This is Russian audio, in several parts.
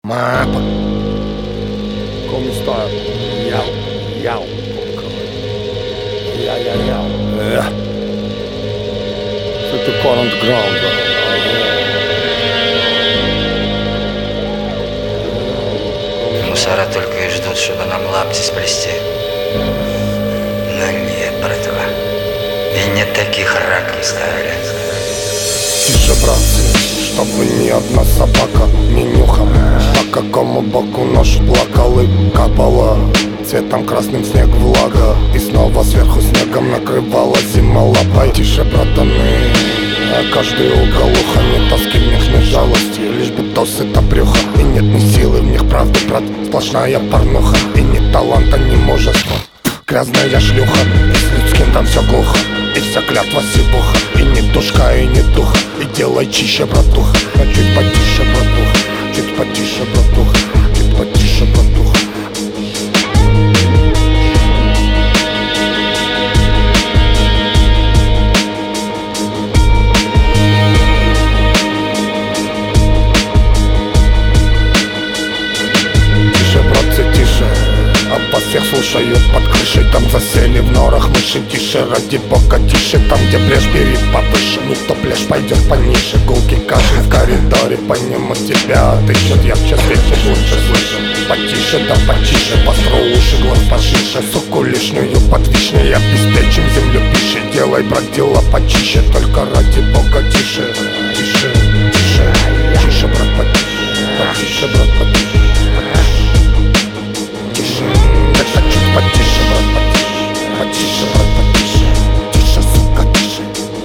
Mapa. Come está? Yau, yau. Yeah. It's the current ground. Мусора только и ждут, чтобы нам лапти сплести. Но нет, братва. И не таких раки ставили. Тише, братцы, чтобы ни одна собака не нюхала, по какому боку нож плакал и капала цветом красным снег влага, и снова сверху снегом накрывала зима лапой. Тише, братаны, каждый угол уха, ни тоски в них, ни жалости, лишь бы то сыто брюха. И нет ни силы в них, правда, брат, сплошная порнуха. И ни таланта, ни мужества, грязная шлюха. И с людским там все глухо, и вся клятва сивуха. И ни душка, и ни духа, и делай чище, братуха. А чуть потише, братуха, чуть потише, братуха, чуть потише, братуха. Вас всех слушают под крышей, там засели в норах мыши. Тише, ради бога, тише, там где брешь, бери повыше. Не то плешь пойдет пониже, гулки каши в коридоре, по нему тебя отыщет. Ярче светишь, лучше слышим. Потише, да потише, построй уши, глаз пошише. Суку лишнюю подвижнее, обеспечим землю пищей. Делай, брат, дела почище, только ради бога, тише. Тише, тише, тише, брат, потише. Потише, брат, потише. Потише, брат, потише, потише, брат, потише, тише, сука, тише.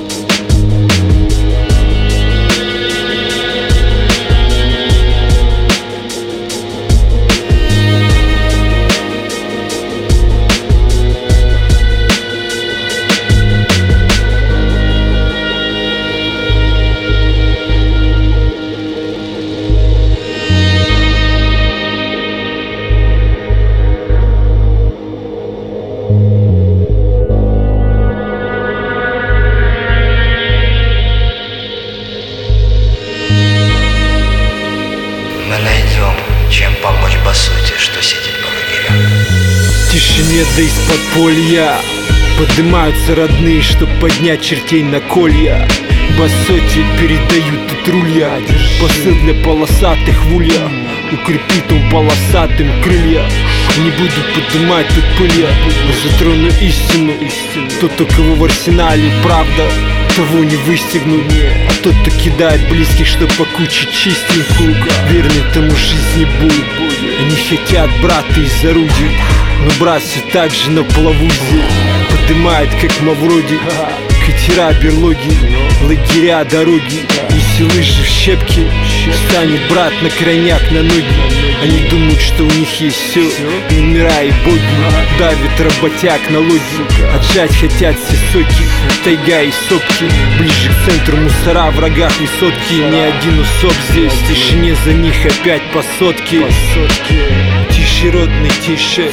Мы найдем, чем помочь басоте, что сидит по лагерям. В тишине да из подполья поднимаются родные, чтоб поднять чертей на колья. Басоте передают тут рулья, посыл для полосатых в улья. Укрепит он полосатым крылья. Не буду поднимать тут пылья, но затрону истину. Тот, у кого в арсенале правда, того не выстегнут. А тот, кто кидает близких, чтоб покучить чистенькую, верный тому жизни будет. Они хотят брата из орудий, но брат все так же на плаву здесь. Поднимает, как Мавроди, катера, берлоги, лагеря, дороги. Если лыжи в щепки, станет брат на крайняк на ноги. Они думают, что у них есть все, номера и боги. Давит работяг на логи, отжать хотят все соки. Тайга и сопки, ближе к центру мусора, в врагах высотки. Ни один усоп здесь, в тишине за них опять по сотке. Тише, родный, тише,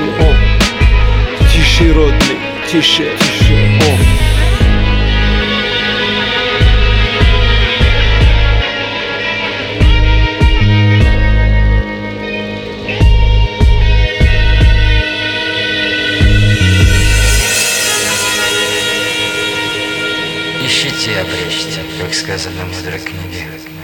тише, родный, тише, о. Ищите и обречьте, как сказано в мудрой книге.